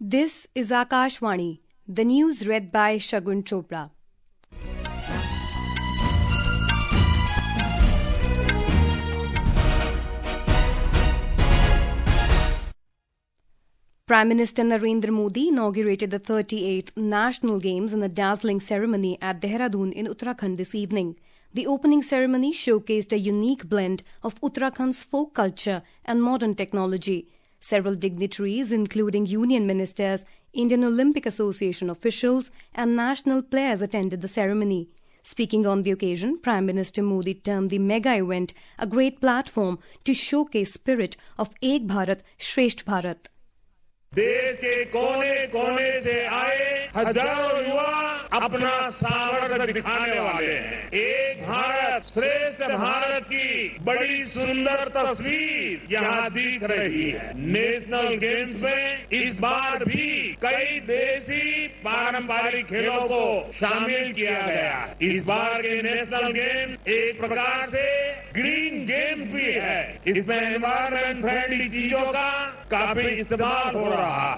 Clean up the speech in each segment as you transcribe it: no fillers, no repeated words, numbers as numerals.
This is Akashvani, the news read by Shagun Chopra. Prime Minister Narendra Modi inaugurated the 38th National Games in a dazzling ceremony at Dehradun in Uttarakhand this evening. The opening ceremony showcased a unique blend of Uttarakhand's folk culture and modern technology. Several dignitaries, including union ministers, Indian Olympic Association officials, and national players attended the ceremony. Speaking on the occasion, Prime Minister Modi termed the mega event a great platform to showcase spirit of Ek Bharat, Shresth Bharat. देश के कोने कोने से आए हजारों युवा अपना सामर्थ्य दिखाने वाले हैं। एक भारत श्रेष्ठ भारत की बड़ी सुंदर तस्वीर यहाँ दिख रही है। नेशनल गेम्स में इस बार भी कई देसी पारंपरिक खेलों को शामिल किया गया। इस बार के नेशनल गेम्स एक प्रकार से ग्रीन गेम्स भी है। इसमें एनवायरमेंट फ्रेंडली चीजों का काफी इस्तेमाल हो रहा है।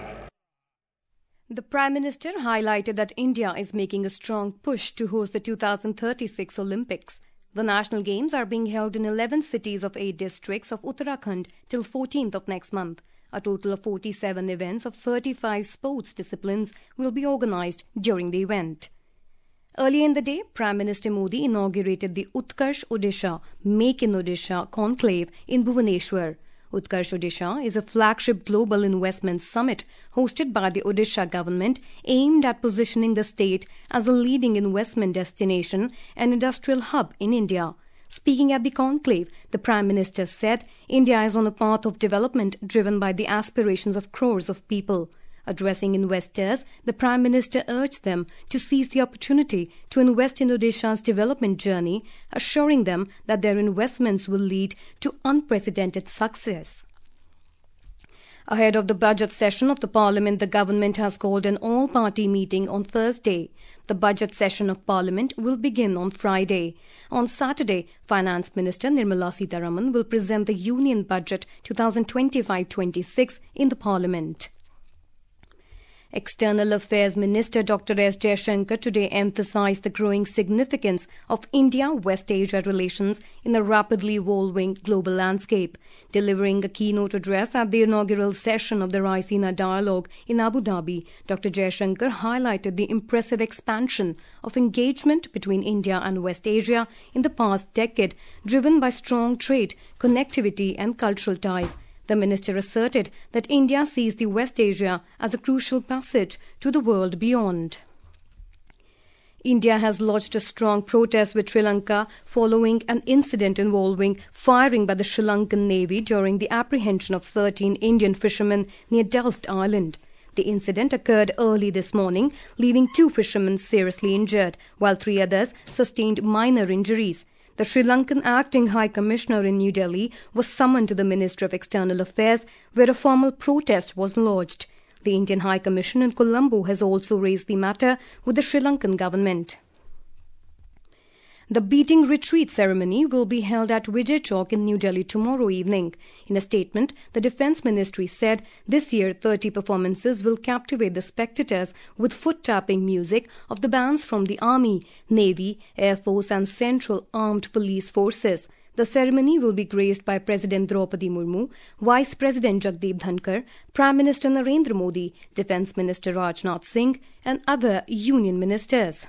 The Prime Minister highlighted that India is making a strong push to host the 2036 Olympics. The National Games are being held in 11 cities of 8 districts of Uttarakhand till 14th of next month. A total of 47 events of 35 sports disciplines will be organized during the event. Earlier in the day, Prime Minister Modi inaugurated the Utkarsh Odisha Make in Odisha conclave in Bhubaneswar. Utkarsh Odisha is a flagship global investment summit hosted by the Odisha government aimed at positioning the state as a leading investment destination and industrial hub in India. Speaking at the conclave, the Prime Minister said India is on a path of development driven by the aspirations of crores of people. Addressing investors, the Prime Minister urged them to seize the opportunity to invest in Odisha's development journey, assuring them that their investments will lead to unprecedented success. Ahead of the budget session of the Parliament, the government has called an all-party meeting on Thursday. The budget session of Parliament will begin on Friday. On Saturday, Finance Minister Nirmala Sitharaman will present the Union Budget 2025-26 in the Parliament. External Affairs Minister Dr. S. Jaishankar today emphasized the growing significance of India-West Asia relations in a rapidly evolving global landscape. Delivering a keynote address at the inaugural session of the Raisina Dialogue in Abu Dhabi, Dr. Jaishankar highlighted the impressive expansion of engagement between India and West Asia in the past decade, driven by strong trade, connectivity and cultural ties. The minister asserted that India sees the West Asia as a crucial passage to the world beyond. India has lodged a strong protest with Sri Lanka following an incident involving firing by the Sri Lankan Navy during the apprehension of 13 Indian fishermen near Delft Island. The incident occurred early this morning, leaving 2 fishermen seriously injured, while 3 others sustained minor injuries. The Sri Lankan Acting High Commissioner in New Delhi was summoned to the Ministry of External Affairs, where a formal protest was lodged. The Indian High Commission in Colombo has also raised the matter with the Sri Lankan government. The beating retreat ceremony will be held at Vijay Chowk in New Delhi tomorrow evening. In a statement, the Defence Ministry said this year 30 performances will captivate the spectators with foot-tapping music of the bands from the Army, Navy, Air Force and Central Armed Police Forces. The ceremony will be graced by President Draupadi Murmu, Vice President Jagdeep Dhankar, Prime Minister Narendra Modi, Defence Minister Rajnath Singh and other union ministers.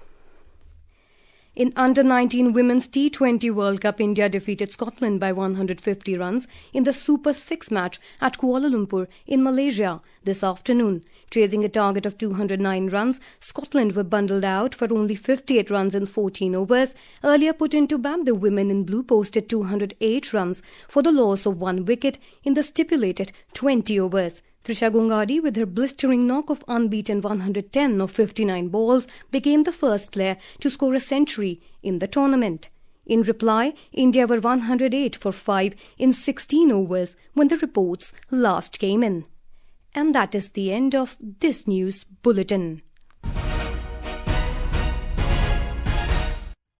In Under-19 Women's T20 World Cup, India defeated Scotland by 150 runs in the Super 6 match at Kuala Lumpur in Malaysia this afternoon. Chasing a target of 209 runs, Scotland were bundled out for only 58 runs in 14 overs. Earlier put into bat, the women in blue posted 208 runs for the loss of 1 wicket in the stipulated 20 overs. Trisha Gongadi, with her blistering knock of unbeaten 110 of 59 balls, became the first player to score a century in the tournament. In reply, India were 108 for 5 in 16 overs when the reports last came in. And that is the end of this news bulletin.